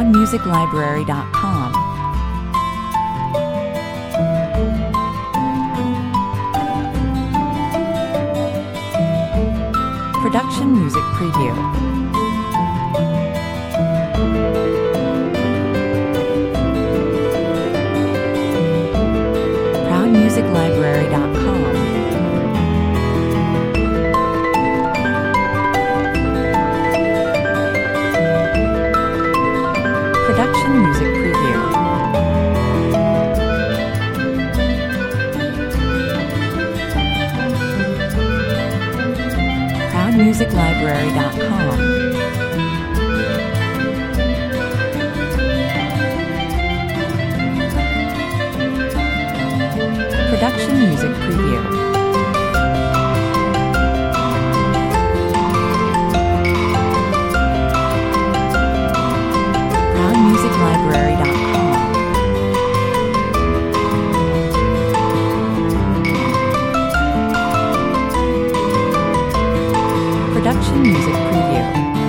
ProudMusicLibrary.com. Production Music Preview. ProudMusicLibrary.com. Production Music Preview. ProudMusicLibrary.com. Production Music Preview. ProudMusicLibrary.com. Production Music Preview.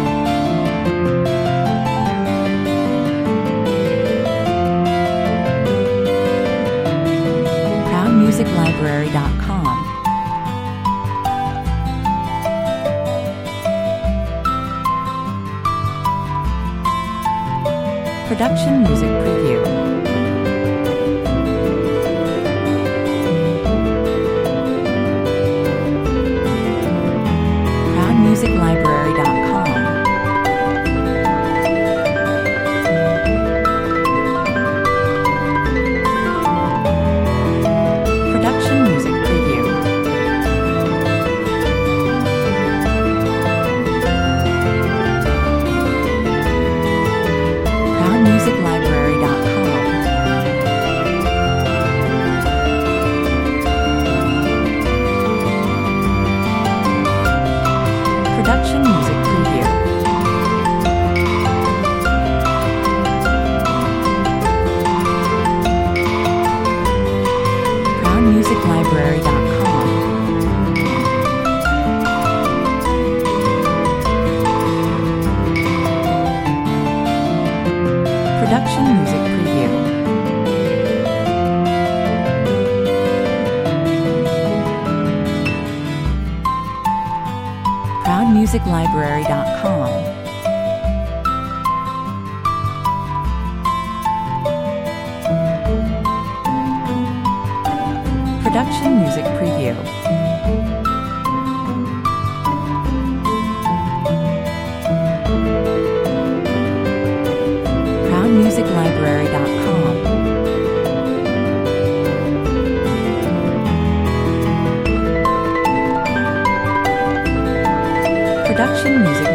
ProudMusicLibrary.com. Production Music Preview. ProudMusicLibrary.com. Production Music Preview. ProudMusicLibrary.com. Production Music Preview. ProudMusicLibrary.com. Production Music Preview. ProudMusicLibrary.com. Production Music Preview. ProudMusicLibrary.com. Production Music